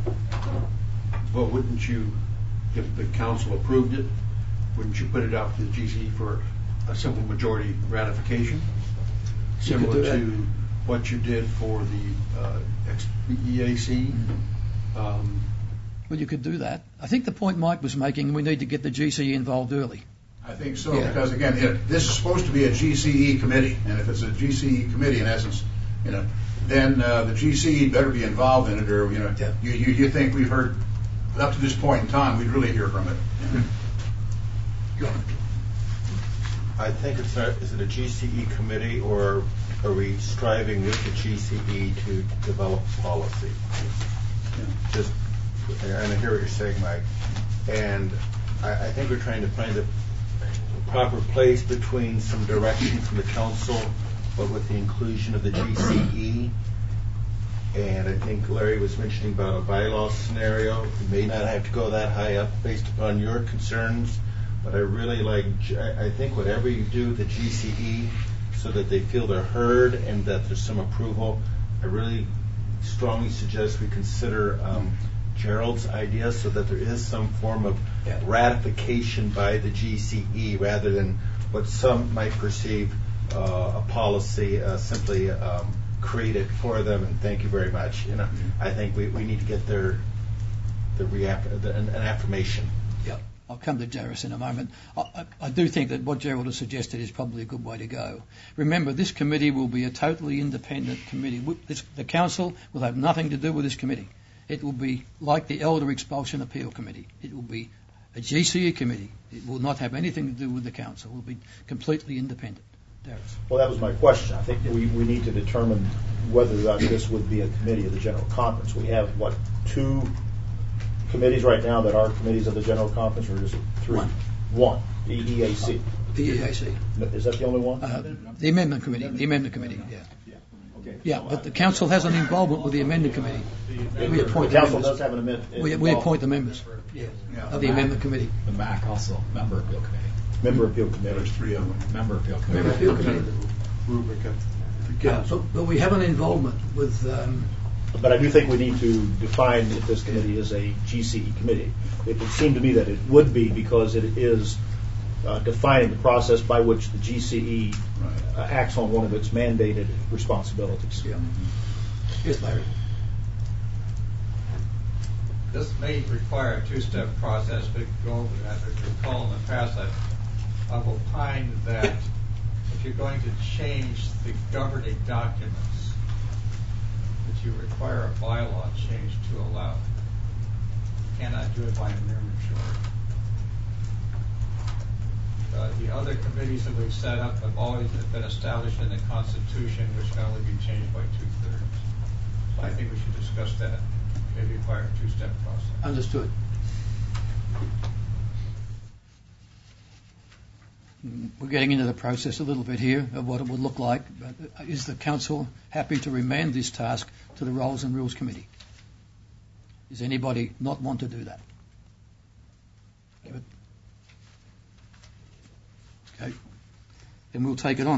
Well, wouldn't you, if the council approved it, wouldn't you put it out to the G C E for a simple majority ratification? Similar to what you did for the uh, E A C? Mm-hmm. Um, well, you could do that. I think the point Mike was making, we need to get the G C E involved early. I think so, yeah. Because again, it, this is supposed to be a G C E committee, and if it's a G C E committee, in essence, you know, then uh, the G C E better be involved in it, or you know, yeah. you, you you think we've heard up to this point in time, we'd really hear from it. You know? Go on. I think it's a, is it a G C E committee, or are we striving with the G C E to develop policy? Yeah. Just, and I hear what you're saying, Mike, and I, I think we're trying to find a proper place between some direction from the council, but with the inclusion of the G C E. And I think Larry was mentioning about a bylaw scenario. We may not have to go that high up based upon your concerns, but I really like, I think whatever you do with the G C E so that they feel they're heard and that there's some approval, I really strongly suggest we consider um, Gerald's idea so that there is some form of yeah. ratification by the G C E rather than what some might perceive uh, a policy uh, simply um, created for them and thank you very much. You know, mm-hmm. I think we, we need to get their the, reaff- the an, an affirmation. Yeah, I'll come to Jairus in a moment. I, I, I do think that what Gerald has suggested is probably a good way to go. Remember, this committee will be a totally independent committee. This, the council will have nothing to do with this committee. It will be like the Elder Expulsion Appeal Committee. It will be a G C E committee. It will not have anything to do with the council. It will be completely independent. Darius. Well, that was my question. I think we, we need to determine whether or not this would be a committee of the General Conference. We have, what, two committees right now that are committees of the General Conference, or is it three? One. One, the E A C. The E A C. Is that the only one? Uh, the Amendment Committee. The Amendment Committee, yeah. Okay. Yeah, but the council has an involvement with the Amendment Committee. We appoint the the council members. does have an amendment. We, we appoint the members yeah, of the Amendment Committee. The M A C also, Member Appeal Committee. Member Appeal Committee. There's three of them. Member Appeal Committee. Member Appeal Committee. Rubric of the Yeah, council. but, but we have an involvement with. Um, But I do think we need to define if this committee is a G C E committee. It would seem to me that it would be, because it is uh, defining the process by which the G C E uh, acts on one of its mandated responsibilities. yeah. Yes, Larry. This may require a two-step process, but go over that. As you recall in the past, I've, I've opined that if you're going to change the governing documents, that you require a bylaw change to allow it. You cannot do it by amendment short. Uh, the other committees that we've set up have always been established in the Constitution, which can only be changed by two-thirds. So I think we should discuss that. Maybe require a two-step process. Understood. We're getting into the process a little bit here of what it would look like. But is the council happy to remand this task to the Roles and Rules Committee? Does anybody not want to do that? Give it. Okay. Then we'll take it on.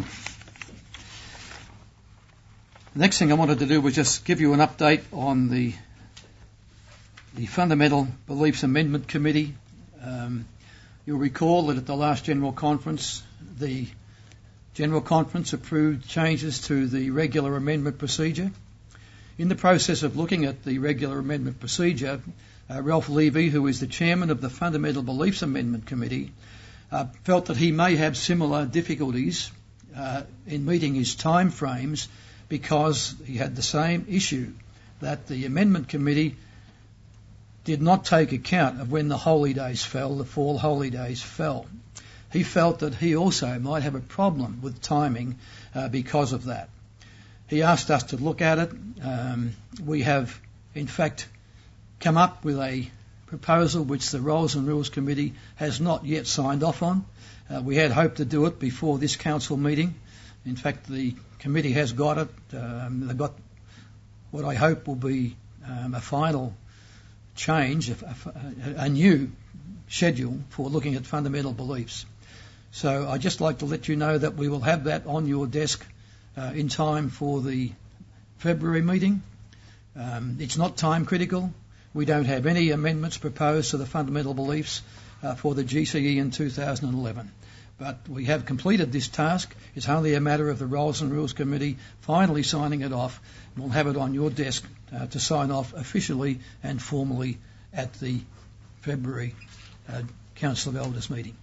The next thing I wanted to do was just give you an update on the the Fundamental Beliefs Amendment Committee. Um, you'll recall that at the last General Conference, the General Conference approved changes to the regular amendment procedure. In the process of looking at the regular amendment procedure, uh, Ralph Levy, who is the chairman of the Fundamental Beliefs Amendment Committee, uh, felt that he may have similar difficulties uh, in meeting his time frames, because he had the same issue, that the Amendment Committee did not take account of when the holy days fell, the fall holy days fell. He felt that he also might have a problem with timing uh, because of that. He asked us to look at it. Um, we have, in fact, come up with a proposal which the Roles and Rules Committee has not yet signed off on. Uh, we had hoped to do it before this council meeting. In fact, the committee has got it. Um, they've got what I hope will be um, a final change, a, a, a new schedule for looking at fundamental beliefs. So I'd just like to let you know that we will have that on your desk uh, in time for the February meeting. Um, it's not time critical. We don't have any amendments proposed to the fundamental beliefs uh, for the G C E in two thousand eleven. But we have completed this task. It's only a matter of the Roles and Rules Committee finally signing it off. We'll have it on your desk uh, to sign off officially and formally at the February uh, Council of Elders meeting.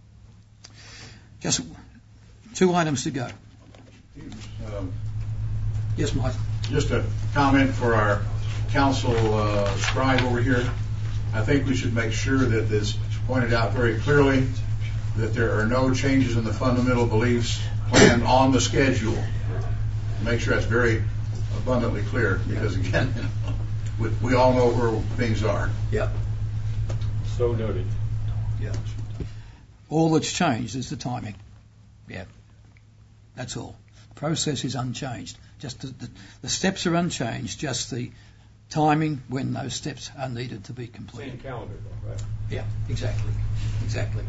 Just two items to go. Um, Yes, Mike. Just a comment for our council uh, scribe over here. I think we should make sure that it's pointed out very clearly that there are no changes in the fundamental beliefs planned on the schedule. Make sure that's very abundantly clear, because again, we, we all know where things are. Yeah. So noted. Yeah. All that's changed is the timing. Yeah. That's all. The process is unchanged. Just the, the, the steps are unchanged, just the timing when those steps are needed to be completed. Same calendar, though, right? Yeah, exactly. Exactly.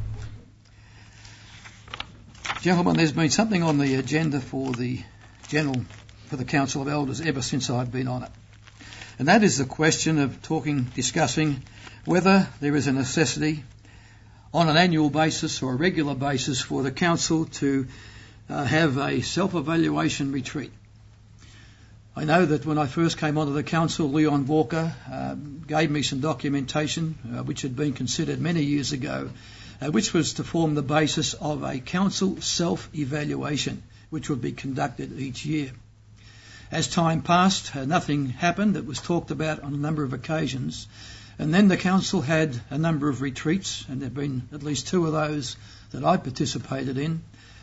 Gentlemen, there's been something on the agenda for the general, for the Council of Elders ever since I've been on it. And that is the question of talking, discussing whether there is a necessity on an annual basis or a regular basis for the Council to uh, have a self-evaluation retreat. I know that when I first came onto the Council, Leon Walker uh, gave me some documentation uh, which had been considered many years ago, uh, which was to form the basis of a Council self-evaluation which would be conducted each year. As time passed, uh, nothing happened. It was talked about on a number of occasions. And then the Council had a number of retreats, and there have been at least two of those that I participated in.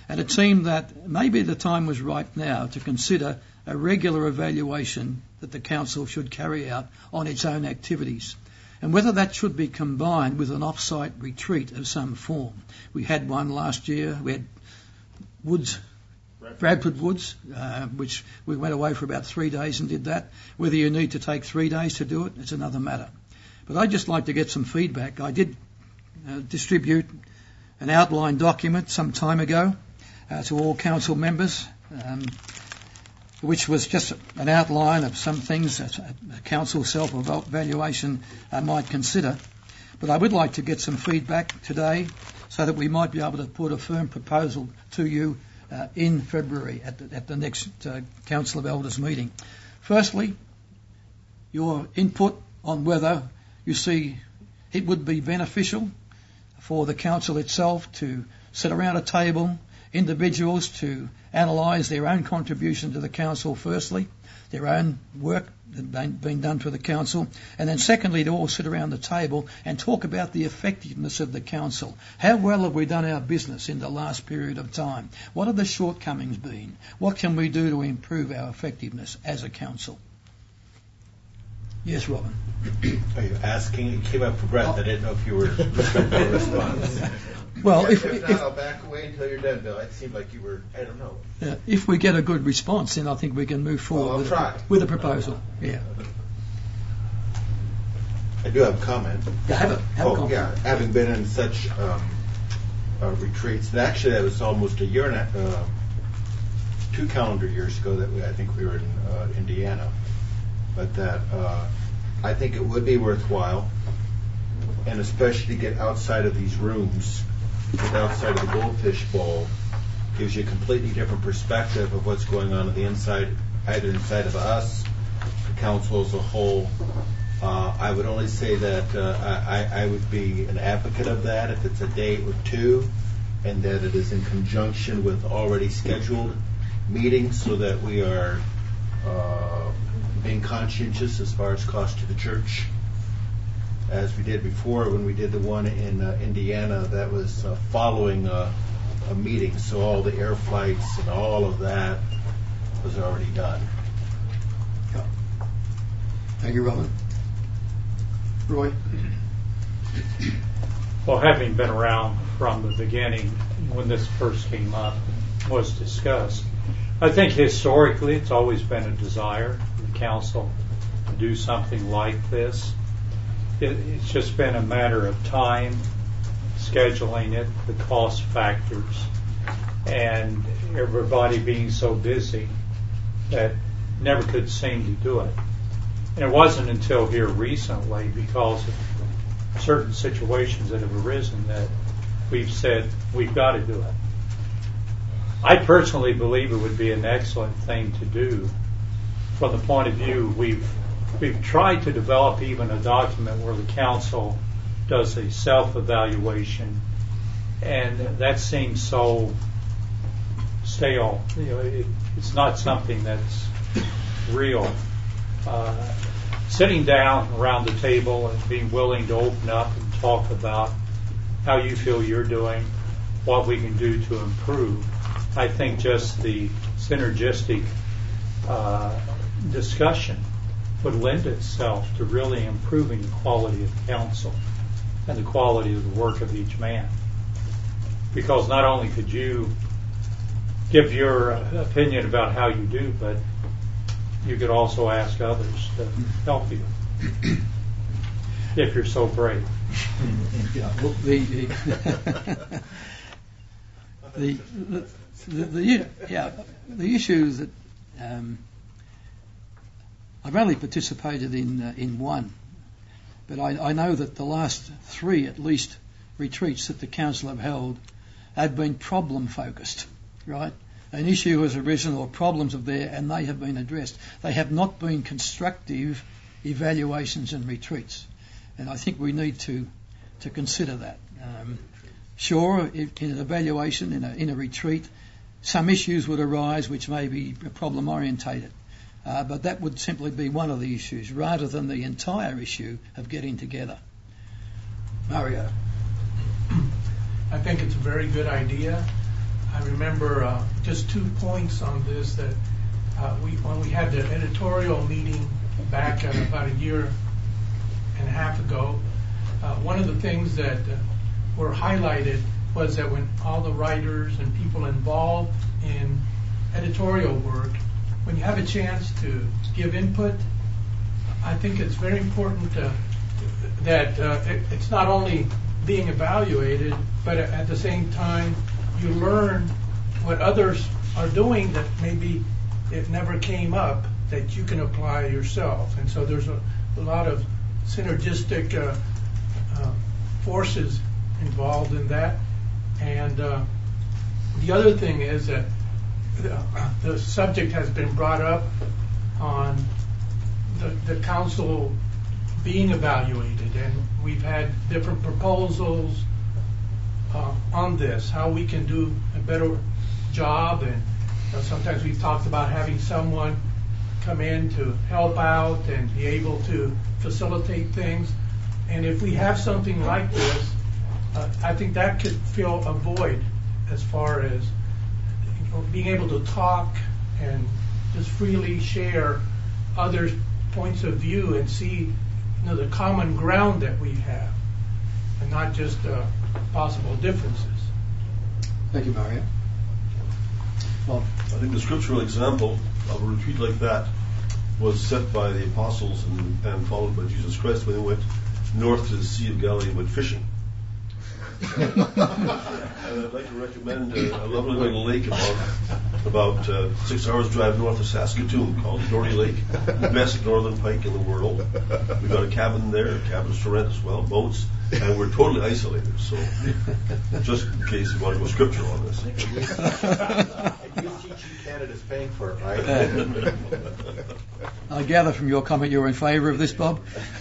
And it seemed that maybe the time was right now to consider a regular evaluation that the council should carry out on its own activities, and whether that should be combined with an off-site retreat of some form. We had one last year. We had Woods, Bradford Woods, uh, which we went away for about three days and did that. Whether you need to take three days to do it, it's another matter. But I'd just like to get some feedback. I did uh, distribute an outline document some time ago uh, to all council members, um, which was just an outline of some things that a council self-evaluation uh, might consider. But I would like to get some feedback today so that we might be able to put a firm proposal to you uh, in February at the, at the next uh, Council of Elders meeting. Firstly, your input on whether you see it would be beneficial for the council itself to sit around a table, individuals to analyse their own contribution to the council firstly, their own work that had been done for the council, and then secondly to all sit around the table and talk about the effectiveness of the council. How well have we done our business in the last period of time? What have the shortcomings been? What can we do to improve our effectiveness as a council? Yes, Robin. Are you asking? You came up for breath. I didn't know if you were looking for a response. Well, if, if, if not, if I'll back away until you're done, Bill. It seemed like you were, I don't know. Uh, if we get a good response, then I think we can move forward Well, I'll with, try. A, with a proposal. Yeah. I do have a comment. Yeah, have a, have oh, a comment. yeah. Having been in such um, uh, retreats, and actually that was almost a year and a, uh, two calendar years ago that we, I think we were in uh, Indiana. But that uh, I think it would be worthwhile, and especially to get outside of these rooms, get outside of the Goldfish Bowl, gives you a completely different perspective of what's going on on the inside, either inside of us, the council as a whole. Uh, I would only say that uh, I, I would be an advocate of that if it's a day or two, and that it is in conjunction with already scheduled meetings so that we are uh, being conscientious as far as cost to the church. As we did before when we did the one in uh, Indiana, that was uh, following uh, a meeting, so all the air flights and all of that was already done. Yeah. Thank you, Robin. Roy? Well, having been around from the beginning when this first came up, was discussed, I think historically it's always been a desire for the council to do something like this. It, it's just been a matter of time, scheduling it, the cost factors, and everybody being so busy that never could seem to do it. And it wasn't until here recently, because of certain situations that have arisen, that we've said we've got to do it. I personally believe it would be an excellent thing to do from the point of view we've we've tried to develop even a document where the council does a self-evaluation, and that seems so stale. You know, it, it's not something that's real. Uh, sitting down around the table and being willing to open up and talk about how you feel you're doing, what we can do to improve. I think just the synergistic uh, discussion would lend itself to really improving the quality of the council and the quality of the work of each man. Because not only could you give your opinion about how you do, but you could also ask others to help you if you're so brave. Yeah, well, the, the, the, the, the, the yeah the issue that um, I've only participated in uh, in one, but I, I know that the last three at least retreats that the council have held have been problem focused, right? An issue has arisen or problems are there and they have been addressed. They have not been constructive evaluations and retreats, and I think we need to to consider that. Um, sure, in an evaluation, in a, in a retreat, some issues would arise which may be problem orientated, uh, but that would simply be one of the issues rather than the entire issue of getting together. Mario? I think it's a very good idea. I remember uh, just two points on this that uh, we when we had the editorial meeting back uh, about a year and a half ago, uh, one of the things that uh, were highlighted was that when all the writers and people involved in editorial work, when you have a chance to give input, I think it's very important uh, that uh, it, it's not only being evaluated, but at the same time you learn what others are doing that maybe it never came up that you can apply yourself. And so there's a, a lot of synergistic uh, uh, forces involved in that. And uh, the other thing is that the, the subject has been brought up on the, the council being evaluated, and we've had different proposals uh, on this, how we can do a better job. And uh, sometimes we've talked about having someone come in to help out and be able to facilitate things. And if we have something like this, uh, I think that could fill a void as far as you know, being able to talk and just freely share others' points of view and see you know, the common ground that we have, and not just uh, possible differences. Thank you, Mario. Well, I think the scriptural example of a retreat like that was set by the apostles and, and followed by Jesus Christ when they went north to the Sea of Galilee and went fishing. And I'd like to recommend a, a lovely little lake about about uh, six hours drive north of Saskatoon called Doherty Lake, the best northern pike in the world. We've got a cabin there, cabins to rent as well, boats, and we're totally isolated. So, just in case you want to go scriptural on this. You teaching Canada's paying for it, right? I gather from your comment you're in favour of this, Bob.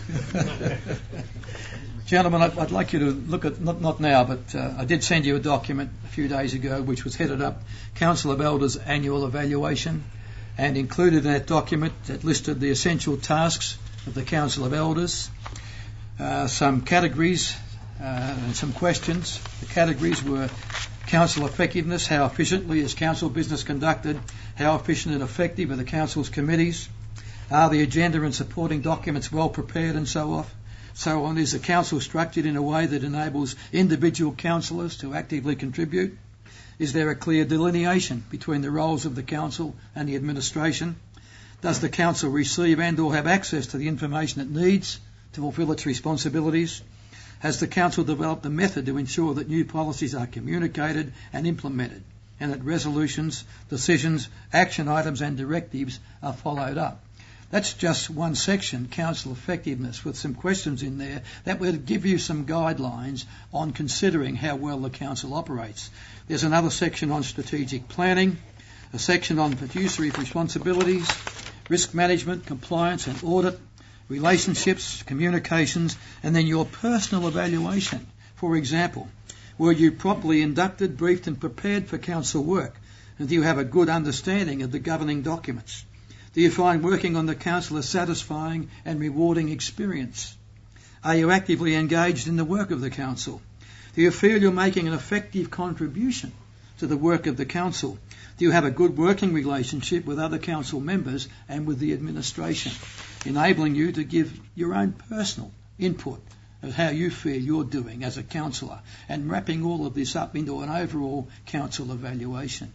Gentlemen, I'd, I'd like you to look at, not, not now, but uh, I did send you a document a few days ago which was headed up Council of Elders Annual Evaluation, and included in that document that listed the essential tasks of the Council of Elders, uh, some categories uh, and some questions. The categories were council effectiveness, how efficiently is council business conducted, how efficient and effective are the council's committees, are the agenda and supporting documents well prepared, and so on. So on, is the council structured in a way that enables individual councillors to actively contribute? Is there a clear delineation between the roles of the council and the administration? Does the council receive and or have access to the information it needs to fulfil its responsibilities? Has the council developed a method to ensure that new policies are communicated and implemented, and that resolutions, decisions, action items and directives are followed up? That's just one section, council effectiveness, with some questions in there that will give you some guidelines on considering how well the council operates. There's another section on strategic planning, a section on fiduciary responsibilities, risk management, compliance and audit, relationships, communications, and then your personal evaluation. For example, were you properly inducted, briefed and prepared for council work? And do you have a good understanding of the governing documents? Do you find working on the council a satisfying and rewarding experience? Are you actively engaged in the work of the council? Do you feel you're making an effective contribution to the work of the council? Do you have a good working relationship with other council members and with the administration, enabling you to give your own personal input of how you feel you're doing as a councillor, and wrapping all of this up into an overall council evaluation?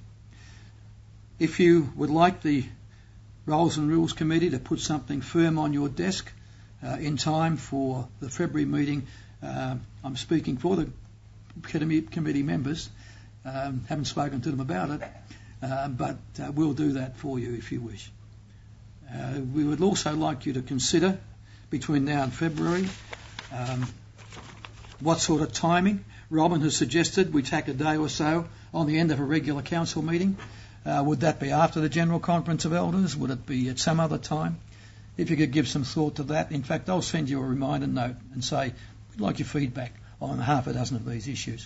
If you would like the Roles and Rules Committee to put something firm on your desk uh, in time for the February meeting, uh, I'm speaking for the committee members, um, haven't spoken to them about it, uh, but uh, we'll do that for you if you wish. Uh, we would also like you to consider, between now and February, um, what sort of timing. Robin has suggested we take a day or so on the end of a regular council meeting. Uh, would that be after the General Conference of Elders? Would it be at some other time? If you could give some thought to that. In fact, I'll send you a reminder note and say, we'd like your feedback on half a dozen of these issues.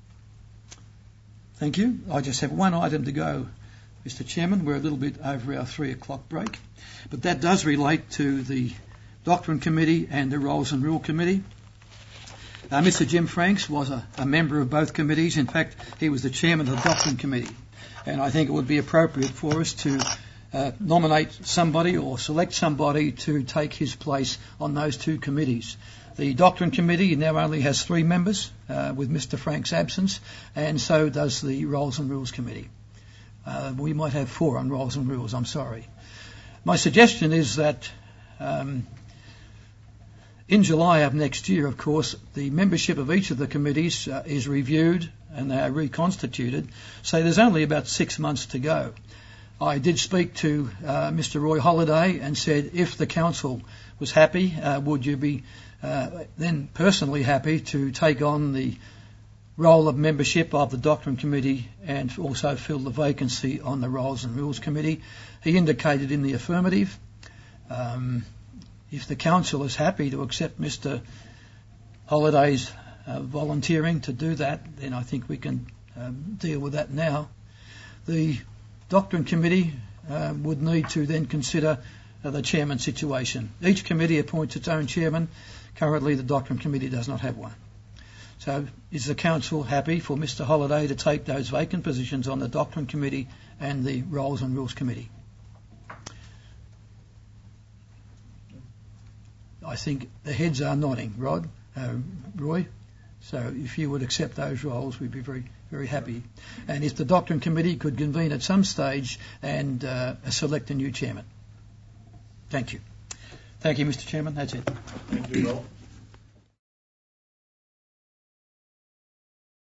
Thank you. I just have one item to go, Mister Chairman. We're a little bit over our three o'clock break, but that does relate to the Doctrine Committee and the Roles and Rule Committee. Uh, Mister Jim Franks was a, a member of both committees. In fact, he was the chairman of the Doctrine Committee. And I think it would be appropriate for us to uh, nominate somebody or select somebody to take his place on those two committees. The Doctrine Committee now only has three members, uh, with Mister Frank's absence, and so does the Roles and Rules Committee. Uh, we might have four on Roles and Rules, I'm sorry. My suggestion is that um, in July of next year, of course, the membership of each of the committees uh, is reviewed and they are reconstituted, so there's only about six months to go. I did speak to uh, Mister Roy Holliday and said if the council was happy, uh, would you be uh, then personally happy to take on the role of membership of the Doctrine Committee and also fill the vacancy on the Roles and Rules Committee? He indicated in the affirmative. Um, if the council is happy to accept Mister Holliday's uh, volunteering to do that, then I think we can um, deal with that now. The Doctrine Committee uh, would need to then consider uh, the chairman situation. Each committee appoints its own chairman. Currently, the Doctrine Committee does not have one. So is the council happy for Mister Holliday to take those vacant positions on the Doctrine Committee and the Roles and Rules Committee? I think the heads are nodding, Rod, uh, Roy. So if you would accept those roles, we'd be very, very happy. And if the Doctrine Committee could convene at some stage and uh, select a new chairman. Thank you. Thank you, Mister Chairman. That's it. Thank you, Bill.